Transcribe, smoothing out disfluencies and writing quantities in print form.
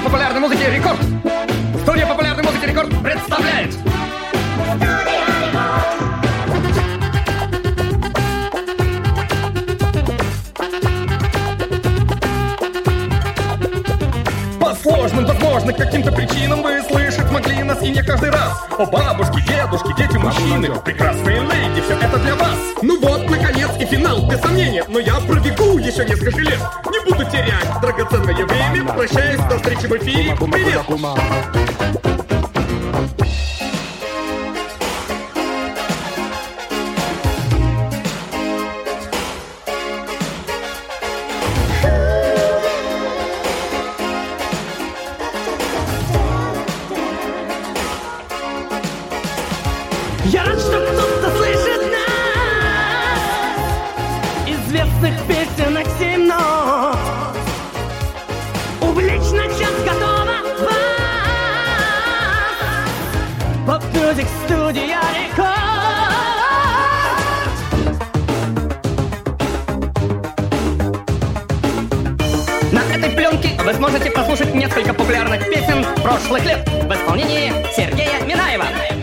популярной музыки «Рекорд». Студия популярной музыки «Рекорд» представляет. По сложным, возможно, каким-то причинам вы слышать могли нас и не каждый раз. О, бабушки, дедушки, дети, мужчины, прекрасные леди, все это для вас. Ну вот, наконец, и финал, без сомнения. Но я пробегу еще несколько лет. Не буду терять драгоценное время. Прощаюсь, до встречи в эфире. Привет! Я рад, что кто-то слышит нас. Известных песенок 7 нот. Увлечь на час готова вас. Поп-мюзик студия «Рекорд». На этой пленке вы сможете послушать несколько популярных песен прошлых лет в исполнении Сергея Минаева.